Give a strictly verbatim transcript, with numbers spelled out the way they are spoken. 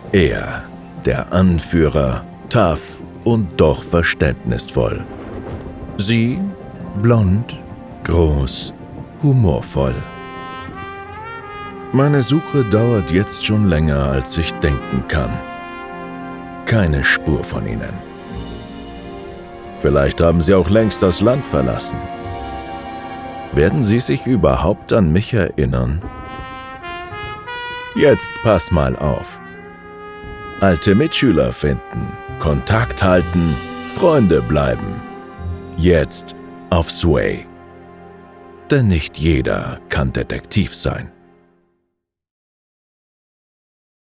Er, der Anführer, tough und doch verständnisvoll. Sie, blond, groß, humorvoll. Meine Suche dauert jetzt schon länger, als ich denken kann. Keine Spur von ihnen. Vielleicht haben sie auch längst das Land verlassen. Werden sie sich überhaupt an mich erinnern? Jetzt pass mal auf. Alte Mitschüler finden, Kontakt halten, Freunde bleiben. Jetzt auf Sway. Denn nicht jeder kann Detektiv sein.